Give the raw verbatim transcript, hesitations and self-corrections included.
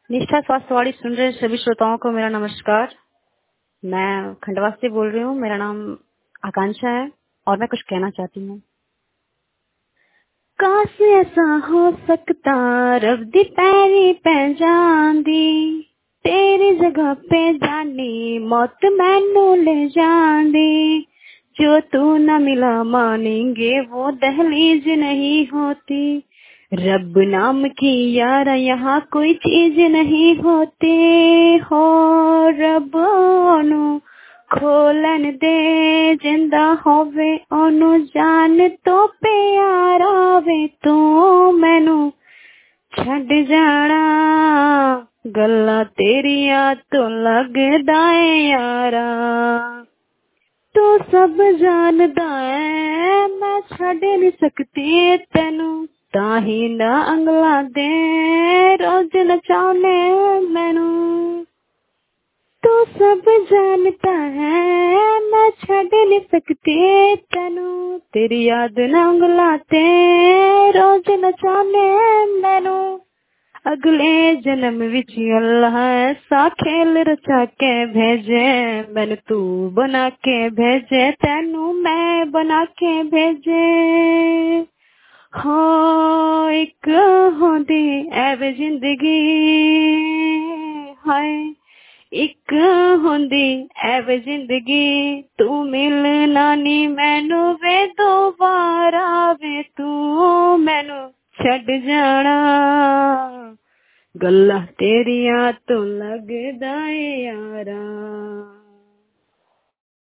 निष्ठा स्वास्थ्यवाड़ी सुन रहे सभी श्रोताओं को मेरा नमस्कार। मैं खंडवा से बोल रही हूँ। मेरा नाम आकांक्षा है और मैं कुछ कहना चाहती हूँ। काश ऐसा हो सकता रब दी पैरी पै जांदी, तेरी जगह पे जानी मौत मैनू ले जांदी। जो तू न मिला मानेंगे वो दहलीज नहीं होती, रब नाम की यार यहाँ कोई चीज नहीं होती हो। रब ओनू खोलन दे जिंदा होवे ओनू जान तो प्यारा वे तू मैनू छड़ जाना गल्ला तेरिया तो लगदा है यारा। तू सब जानदा है मैं छड़ नहीं सकती तेनू, ताही ना अंगला दे रोज नचाने मैनू। तू सब जानता है मैं छड़ नहीं सकती तेनू, तेरी याद ना अंगलाते रोज नचाने मैनू। अगले जन्म विच अल्लाह ऐसा खेल रचा के भेजे, मैनू तू बना के भेजे तेनू मैं बना के भेजे। हाँ एक होंदी ऐवे जिंदगी हाय, एक होंदी ऐवे जिंदगी तू मिलना नी मैनू वे दोबारा वे तू मैनू छड़ जाना गल्ला तेरिया तो लगदा है यारा।